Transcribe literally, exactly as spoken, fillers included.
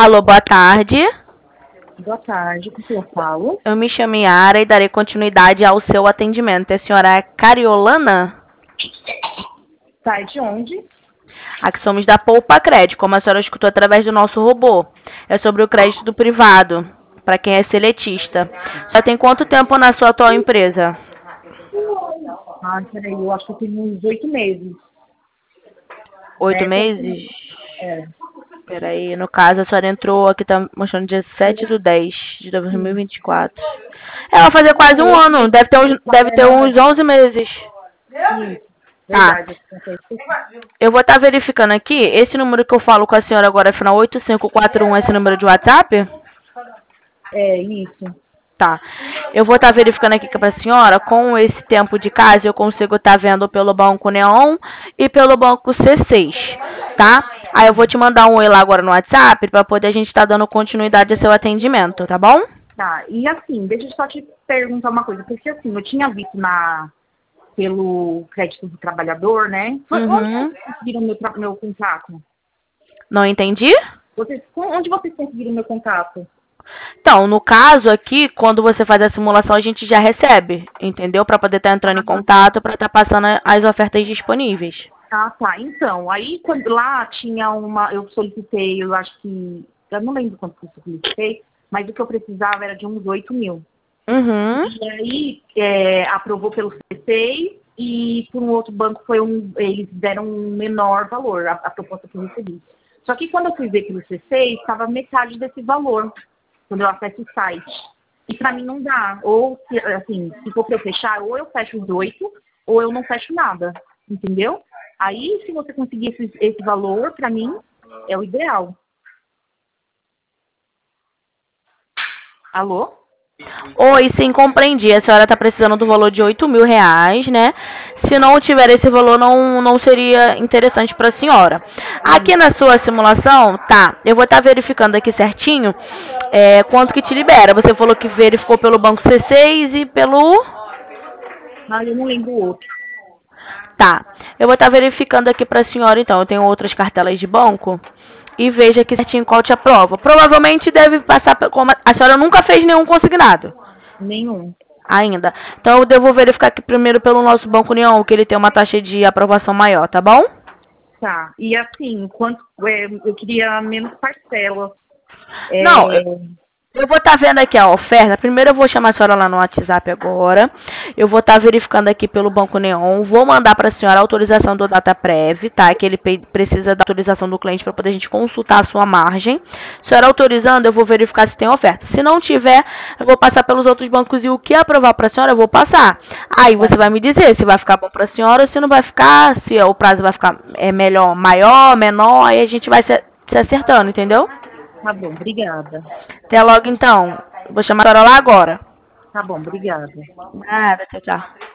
Alô, boa tarde. Boa tarde, com quem eu falo? Eu me chamo Yara e darei continuidade ao seu atendimento. A senhora é Cariolana? Sai de onde? Aqui somos da Poupa Crédito, como a senhora escutou através do nosso robô. É sobre o crédito do privado, para quem é seletista. Já tem quanto tempo na sua atual empresa? Ah, peraí, eu acho que eu tenho uns oito meses. Oito Né? meses? É, Peraí, no caso, a senhora entrou, aqui tá mostrando dia sete do dez de dois mil e vinte e quatro. É, vai fazer quase um ano, deve ter uns, deve ter uns onze meses. isso, Tá. verdade. Eu vou estar verificando aqui, esse número que eu falo com a senhora agora é final oito cinco quatro um, esse número de WhatsApp? É, isso. Tá. Eu vou estar verificando aqui para a senhora, com esse tempo de casa, eu consigo estar vendo pelo Banco Neon e pelo Banco C seis, tá? Aí eu vou te mandar um oi lá agora no WhatsApp para poder a gente estar dando continuidade ao seu atendimento, tá bom? Tá, e assim, deixa eu só te perguntar uma coisa, porque assim, eu tinha visto na, pelo crédito do trabalhador, né? Foi onde Uhum. vocês conseguiram meu, tra- meu contato? Não entendi? Vocês, onde vocês conseguiram meu contato? Então, no caso aqui, quando você faz a simulação, a gente já recebe, entendeu? Para poder estar entrando em contato, para estar passando as ofertas disponíveis. Ah, tá. Então, aí quando lá tinha uma, eu solicitei, eu acho que, eu não lembro quanto que eu solicitei, mas o que eu precisava era de uns oito mil. Uhum. E aí é, aprovou pelo C seis e por um outro banco foi um, eles deram um menor valor, a, a proposta que eu recebi. Só que quando eu fui ver pelo C seis, estava metade desse valor, quando eu acesso o site. E para mim não dá. Ou, se, assim, se for para eu fechar, ou eu fecho os oito, ou eu não fecho nada. Entendeu? Aí, se você conseguir esse, esse valor, para mim, é o ideal. Alô? Oi, sim, compreendi. A senhora está precisando do valor de oito mil reais, né? Se não tiver esse valor, não, não seria interessante para a senhora. Aqui na sua simulação, tá, eu vou estar verificando aqui certinho é, quanto que te libera. Você falou que verificou pelo Banco C seis e pelo... Ah, eu não lembro o outro. Tá, eu vou estar verificando aqui para a senhora, então. Eu tenho outras cartelas de banco e veja aqui certinho qual te aprova. Provavelmente deve passar... pe- Como a senhora nunca fez nenhum consignado. Nenhum. Ainda. Então eu devo verificar aqui primeiro pelo nosso Banco União, que ele tem uma taxa de aprovação maior, tá bom? Tá. E assim, quanto, é, eu queria menos parcelas. Não, eu, É, eu vou estar vendo aqui a oferta. Primeiro eu vou chamar a senhora lá no WhatsApp agora. Eu vou estar verificando aqui pelo Banco Neon. Vou mandar para a senhora a autorização do DataPrev, tá? Que ele pe- precisa da autorização do cliente para poder a gente consultar a sua margem. A senhora autorizando, eu vou verificar se tem oferta. Se não tiver, eu vou passar pelos outros bancos e o que aprovar para a senhora, eu vou passar. Aí você vai me dizer se vai ficar bom para a senhora ou se não vai ficar, se o prazo vai ficar é melhor, maior, menor, aí a gente vai se, se acertando, entendeu? tá bom, obrigada. Até logo então. Vou chamar a senhora lá agora. Tá bom, obrigada. Nada, tchau, tchau.